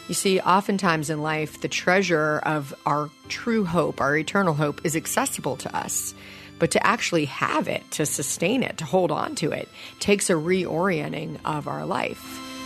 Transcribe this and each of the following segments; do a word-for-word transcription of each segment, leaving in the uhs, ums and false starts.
You see, oftentimes in life, the treasure of our true hope, our eternal hope, is accessible to us. But to actually have it, to sustain it, to hold on to it, takes a reorienting of our life.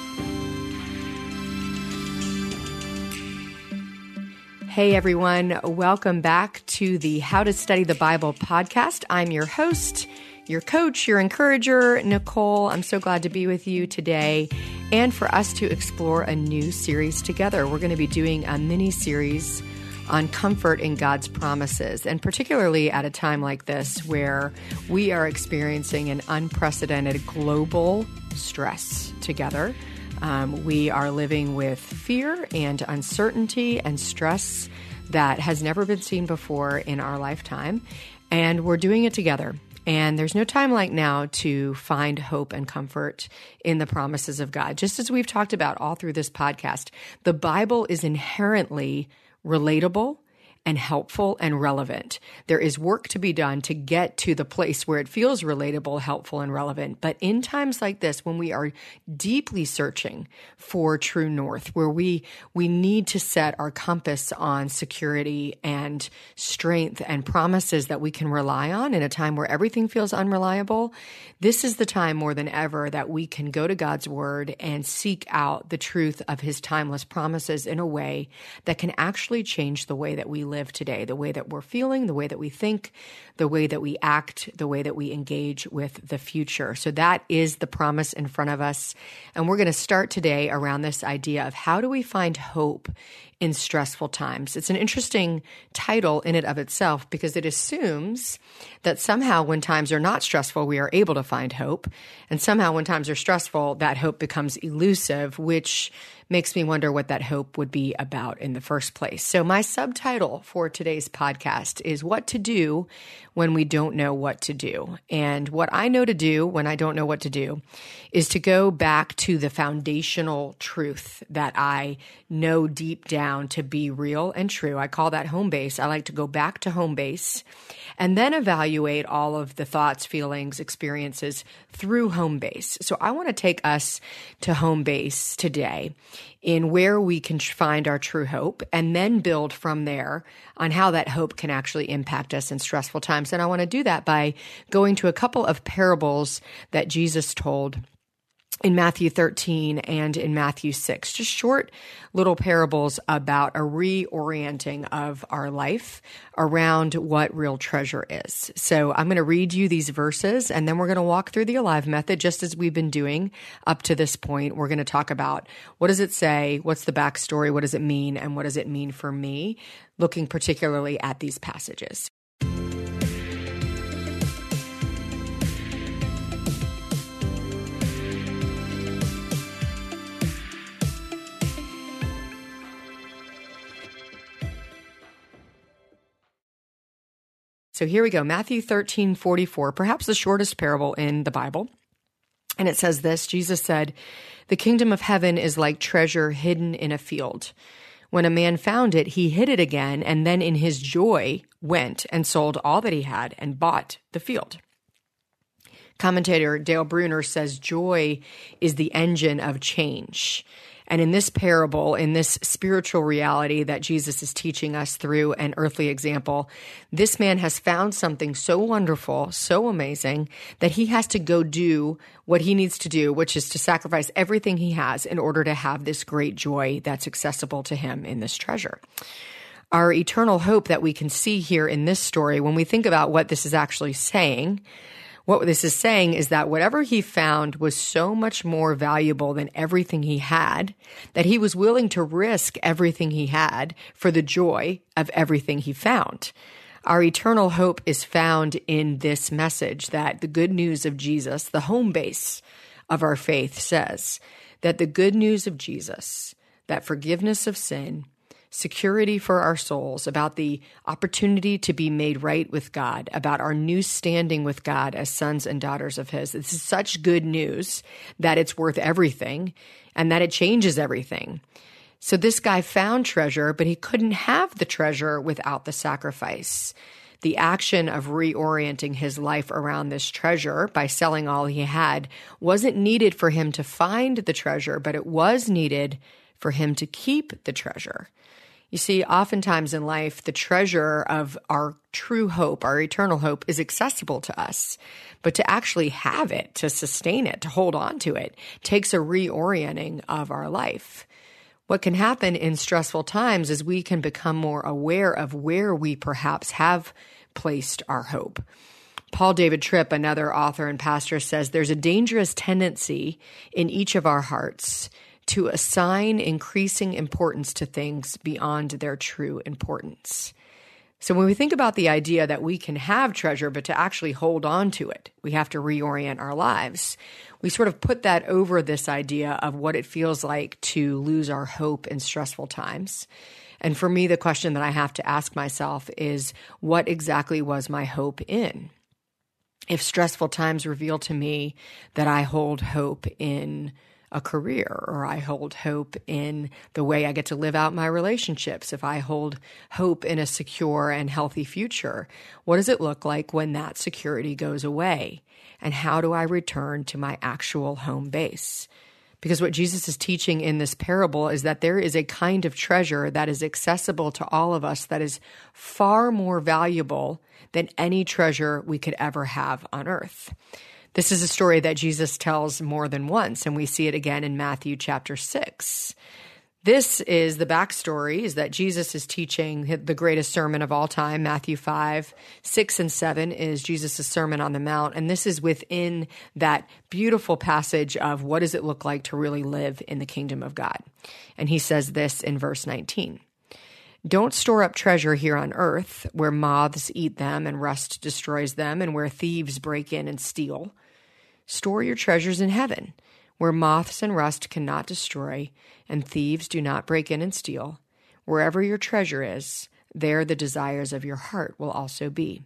Hey everyone, welcome back to the How to Study the Bible podcast. I'm your host, your coach, your encourager, Nicole. I'm so glad to be with you today and for us to explore a new series together. We're going to be doing a mini series on comfort in God's promises, and particularly at a time like this where we are experiencing an unprecedented global stress together. Um, we are living with fear and uncertainty and stress that has never been seen before in our lifetime, and we're doing it together. And there's no time like now to find hope and comfort in the promises of God. Just as we've talked about all through this podcast, the Bible is inherently relatable and helpful and relevant. There is work to be done to get to the place where it feels relatable, helpful, and relevant. But in times like this, when we are deeply searching for true north, where we we need to set our compass on security and strength and promises that we can rely on in a time where everything feels unreliable, this is the time more than ever that we can go to God's word and seek out the truth of his timeless promises in a way that can actually change the way that we live live today, the way that we're feeling, the way that we think, the way that we act, the way that we engage with the future. So that is the promise in front of us. And we're going to start today around this idea of how do we find hope in stressful times. It's an interesting title in and of itself because it assumes that somehow when times are not stressful, we are able to find hope. And somehow when times are stressful, that hope becomes elusive, which makes me wonder what that hope would be about in the first place. So my subtitle for today's podcast is What to Do When We Don't Know What to Do. And what I know to do when I don't know what to do is to go back to the foundational truth that I know deep down to be real and true. I call that home base. I like to go back to home base and then evaluate all of the thoughts, feelings, experiences through home base. So I want to take us to home base today in where we can find our true hope and then build from there on how that hope can actually impact us in stressful times. And I want to do that by going to a couple of parables that Jesus told in Matthew thirteen and in Matthew six, just short little parables about a reorienting of our life around what real treasure is. So I'm going to read you these verses, and then we're going to walk through the Alive method, just as we've been doing up to this point. We're going to talk about what does it say, what's the backstory, what does it mean, and what does it mean for me, looking particularly at these passages. So here we go, Matthew thirteen forty-four, perhaps the shortest parable in the Bible. And it says this, Jesus said, "The kingdom of heaven is like treasure hidden in a field. When a man found it, he hid it again, and then in his joy went and sold all that he had and bought the field." Commentator Dale Bruner says joy is the engine of change. And in this parable, in this spiritual reality that Jesus is teaching us through an earthly example, this man has found something so wonderful, so amazing, that he has to go do what he needs to do, which is to sacrifice everything he has in order to have this great joy that's accessible to him in this treasure. Our eternal hope that we can see here in this story, when we think about what this is actually saying, what this is saying is that whatever he found was so much more valuable than everything he had, that he was willing to risk everything he had for the joy of everything he found. Our eternal hope is found in this message that the good news of Jesus, the home base of our faith, says that the good news of Jesus, that forgiveness of sin, security for our souls, about the opportunity to be made right with God, about our new standing with God as sons and daughters of his. This is such good news that it's worth everything and that it changes everything. So this guy found treasure, but he couldn't have the treasure without the sacrifice. The action of reorienting his life around this treasure by selling all he had wasn't needed for him to find the treasure, but it was needed for him to keep the treasure. You see, oftentimes in life, the treasure of our true hope, our eternal hope, is accessible to us. But to actually have it, to sustain it, to hold on to it, takes a reorienting of our life. What can happen in stressful times is we can become more aware of where we perhaps have placed our hope. Paul David Tripp, another author and pastor, says there's a dangerous tendency in each of our hearts to assign increasing importance to things beyond their true importance. So when we think about the idea that we can have treasure, but to actually hold on to it, we have to reorient our lives. We sort of put that over this idea of what it feels like to lose our hope in stressful times. And for me, the question that I have to ask myself is, what exactly was my hope in? If stressful times reveal to me that I hold hope in a career, or I hold hope in the way I get to live out my relationships, if I hold hope in a secure and healthy future, what does it look like when that security goes away? And how do I return to my actual home base? Because what Jesus is teaching in this parable is that there is a kind of treasure that is accessible to all of us that is far more valuable than any treasure we could ever have on earth. This is a story that Jesus tells more than once, and we see it again in Matthew chapter six. This is the backstory, is that Jesus is teaching the greatest sermon of all time, Matthew five, six, and seven is Jesus' Sermon on the Mount, and this is within that beautiful passage of what does it look like to really live in the kingdom of God. And he says this in verse nineteen. Don't store up treasure here on earth where moths eat them and rust destroys them and where thieves break in and steal. Store your treasures in heaven where moths and rust cannot destroy and thieves do not break in and steal. Wherever your treasure is, there the desires of your heart will also be.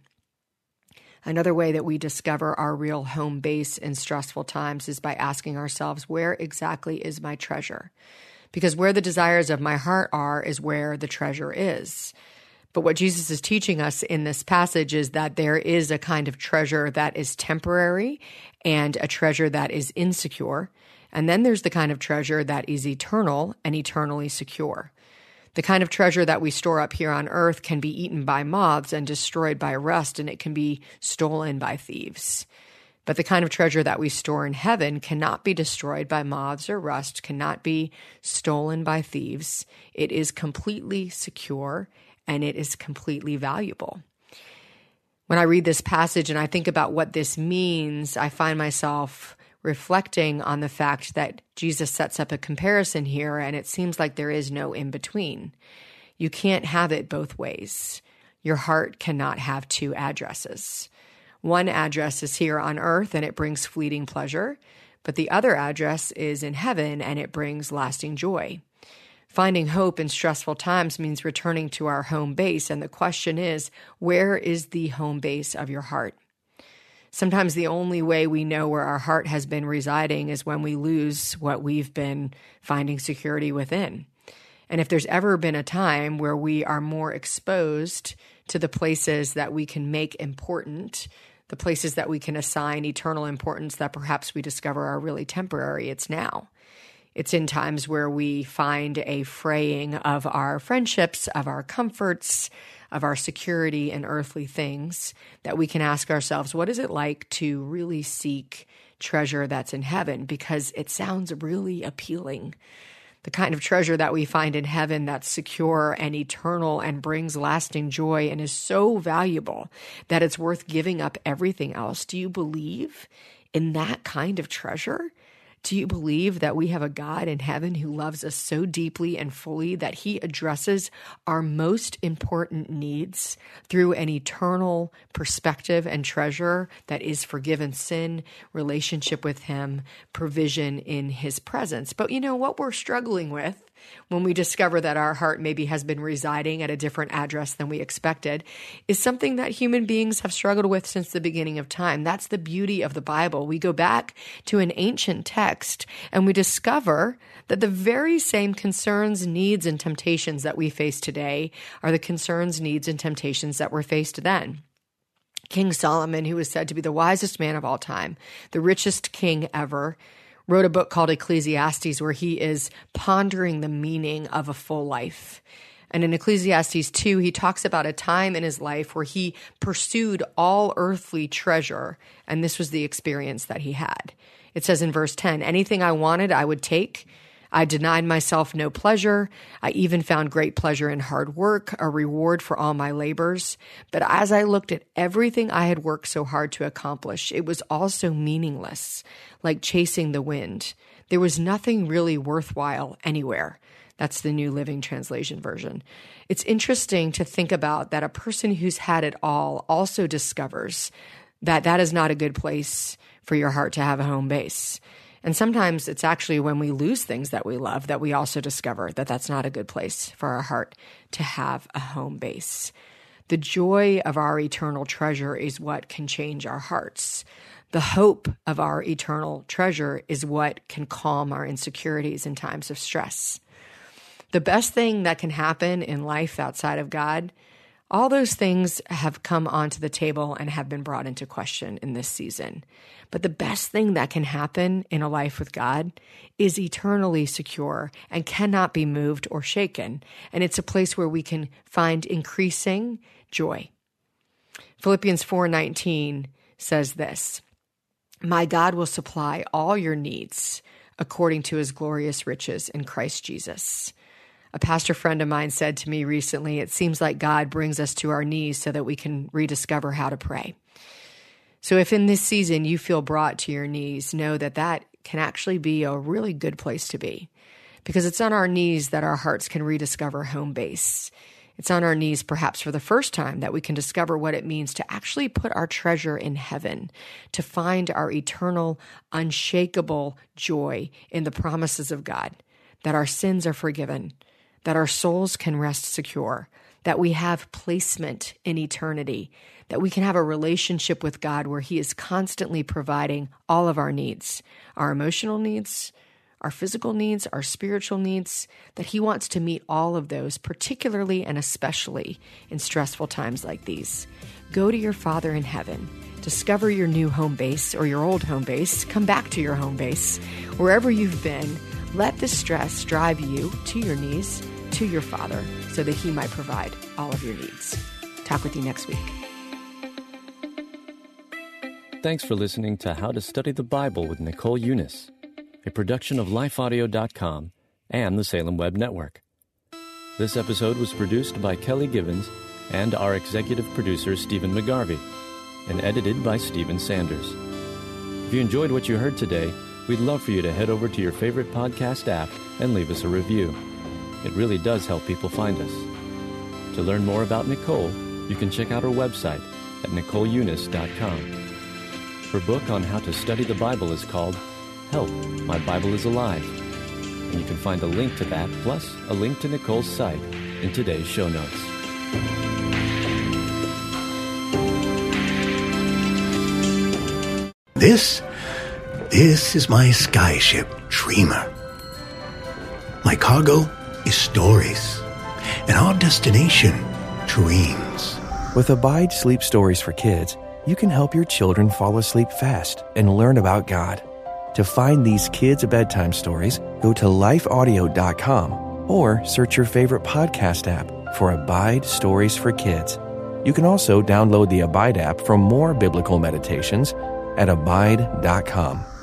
Another way that we discover our real home base in stressful times is by asking ourselves, where exactly is my treasure? Because where the desires of my heart are is where the treasure is. But what Jesus is teaching us in this passage is that there is a kind of treasure that is temporary and a treasure that is insecure. And then there's the kind of treasure that is eternal and eternally secure. The kind of treasure that we store up here on earth can be eaten by moths and destroyed by rust, and it can be stolen by thieves. But the kind of treasure that we store in heaven cannot be destroyed by moths or rust, cannot be stolen by thieves. It is completely secure and it is completely valuable. When I read this passage and I think about what this means, I find myself reflecting on the fact that Jesus sets up a comparison here, and it seems like there is no in-between. You can't have it both ways. Your heart cannot have two addresses. One address is here on earth and it brings fleeting pleasure, but the other address is in heaven and it brings lasting joy. Finding hope in stressful times means returning to our home base, and the question is, where is the home base of your heart? Sometimes the only way we know where our heart has been residing is when we lose what we've been finding security within. And if there's ever been a time where we are more exposed to the places that we can make important, the places that we can assign eternal importance that perhaps we discover are really temporary, it's now. It's in times where we find a fraying of our friendships, of our comforts, of our security in earthly things, that we can ask ourselves, what is it like to really seek treasure that's in heaven? Because it sounds really appealing. The kind of treasure that we find in heaven that's secure and eternal and brings lasting joy and is so valuable that it's worth giving up everything else. Do you believe in that kind of treasure? Do you believe that we have a God in heaven who loves us so deeply and fully that he addresses our most important needs through an eternal perspective and treasure that is forgiven sin, relationship with him, provision in his presence? But you know what we're struggling with when we discover that our heart maybe has been residing at a different address than we expected is something that human beings have struggled with since the beginning of time. That's the beauty of the Bible. We go back to an ancient text and we discover that the very same concerns, needs, and temptations that we face today are the concerns, needs, and temptations that were faced then. King Solomon, who is said to be the wisest man of all time, the richest king ever, wrote a book called Ecclesiastes, where he is pondering the meaning of a full life. And in Ecclesiastes two, he talks about a time in his life where he pursued all earthly treasure, and this was the experience that he had. It says in verse ten, anything I wanted, I would take. I denied myself no pleasure. I even found great pleasure in hard work, a reward for all my labors. But as I looked at everything I had worked so hard to accomplish, it was also meaningless, like chasing the wind. There was nothing really worthwhile anywhere. That's the New Living Translation version. It's interesting to think about that a person who's had it all also discovers that that is not a good place for your heart to have a home base. And sometimes it's actually when we lose things that we love that we also discover that that's not a good place for our heart to have a home base. The joy of our eternal treasure is what can change our hearts. The hope of our eternal treasure is what can calm our insecurities in times of stress. The best thing that can happen in life outside of God, all those things have come onto the table and have been brought into question in this season. But the best thing that can happen in a life with God is eternally secure and cannot be moved or shaken. And it's a place where we can find increasing joy. Philippians four nineteen says this, my God will supply all your needs according to his glorious riches in Christ Jesus. A pastor friend of mine said to me recently, it seems like God brings us to our knees so that we can rediscover how to pray. So if in this season you feel brought to your knees, know that that can actually be a really good place to be, because it's on our knees that our hearts can rediscover home base. It's on our knees, perhaps for the first time, that we can discover what it means to actually put our treasure in heaven, to find our eternal, unshakable joy in the promises of God, that our sins are forgiven, that our souls can rest secure, that we have placement in eternity, that we can have a relationship with God where he is constantly providing all of our needs, our emotional needs, our physical needs, our spiritual needs, that he wants to meet all of those, particularly and especially in stressful times like these. Go to your Father in heaven. Discover your new home base or your old home base. Come back to your home base. Wherever you've been, let the stress drive you to your knees, to your Father, so that he might provide all of your needs. Talk with you next week. Thanks for listening to How to Study the Bible with Nicole Eunice, a production of life audio dot com and the Salem Web Network. This episode was produced by Kelly Givens and our executive producer, Stephen McGarvey, and edited by Stephen Sanders. If you enjoyed what you heard today, we'd love for you to head over to your favorite podcast app and leave us a review. It really does help people find us. To learn more about Nicole, you can check out her website at nicole eunice dot com. Her book on how to study the Bible is called Help, My Bible is Alive, and you can find a link to that, plus a link to Nicole's site, in today's show notes. This, this is my skyship, Dreamer. My cargo is stories, and our destination, dreams. With Abide Sleep Stories for Kids, you can help your children fall asleep fast and learn about God. To find these kids' bedtime stories, go to life audio dot com or search your favorite podcast app for Abide Stories for Kids. You can also download the Abide app for more biblical meditations at abide dot com.